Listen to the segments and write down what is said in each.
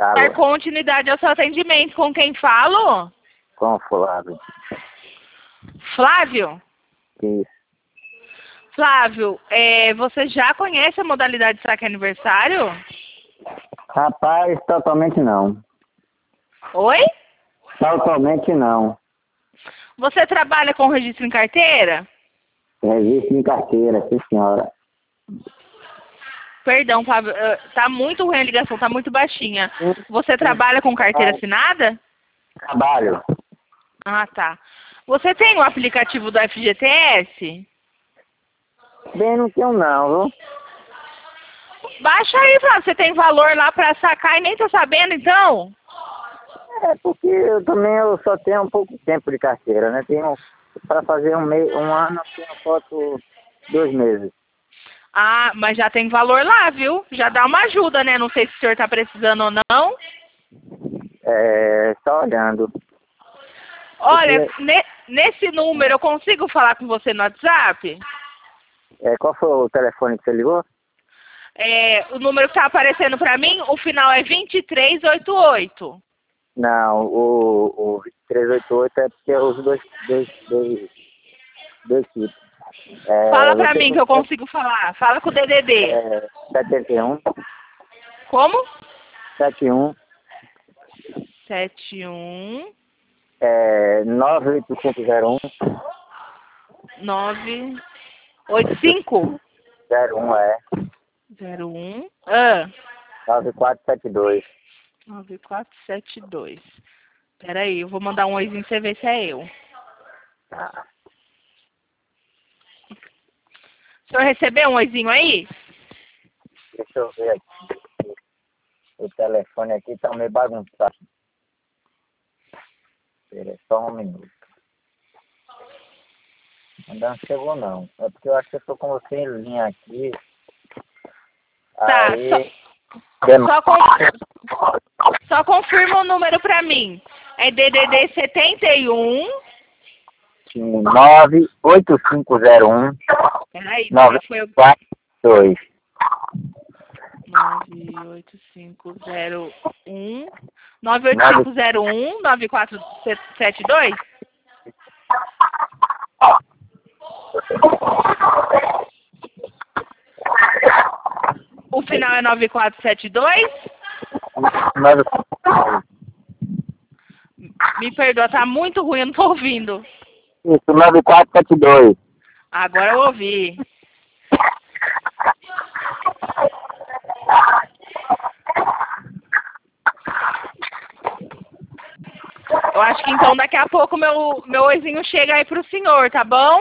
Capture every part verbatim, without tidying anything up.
Alô, Dar continuidade ao seu atendimento. Com quem falo? com o Flávio. Flávio? Isso. Flávio, é, você já conhece a modalidade Saque Aniversário? Rapaz, totalmente não. Oi? Totalmente não. Você trabalha com registro em carteira? Registro em carteira, sim senhora. Perdão, Flávio, eh, tá muito ruim a ligação, tá muito baixinha. Você trabalha com carteira assinada? Trabalho. Ah, tá. Você tem o aplicativo do F G T S? Bem, não tenho não, viu? Baixa aí, Flávio. Você tem valor lá pra sacar e nem tá sabendo, então? É porque eu também eu só tenho um pouco tempo de carteira, né? Tenho para fazer um, mês, um ano, eu tenho foto dois meses. Ah, mas já tem valor lá, viu? Já dá uma ajuda, né? Não sei se o senhor tá precisando ou não. É, só olhando. Olha, Porque, ne- nesse número eu consigo falar com você no WhatsApp? é, qual foi o telefone que você ligou? É, o número que tá aparecendo pra mim, o final é vinte e três oitenta e oito. Não, o, o trezentos e oitenta e oito é porque é os dois, dois, dois, dois tipos. É, Fala pra você mim que eu consigo falar. Fala com o D D D. é, setenta e um, Como? setenta e um, sete um é, nove oito cinco zero um, nove oito cinco zero um é, zero um ah, nove quatro sete dois. nove quatro sete dois. Pera aí, eu vou mandar um oizinho pra você ver se é eu. Tá. O senhor recebeu um oizinho aí? Deixa eu ver aqui. O telefone aqui tá meio bagunçado. Espera aí, só um minuto. Ainda não chegou não. É porque eu acho que eu tô com você em linha aqui. Tá, Aí. só, só, con- só confirma o número pra mim. É D D D setenta e um. nove oito cinco zero um, Peraí, nove foi o quatro dois. nove oito cinco zero um nove oito cinco zero um nove quatro sete dois. O final é nove quatro sete dois? Me perdoa, tá muito ruim, eu não tô ouvindo. Isso, nove quatro sete dois. Agora eu ouvi. Eu acho que então daqui a pouco meu, meu oizinho chega aí pro senhor, tá bom?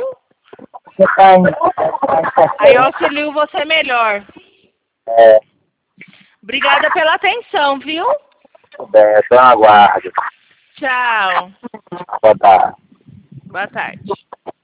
Aí eu auxilio você melhor. É, Obrigada pela atenção, viu? tudo bem, eu só aguardo. Tchau. Boa tarde. Boa tarde.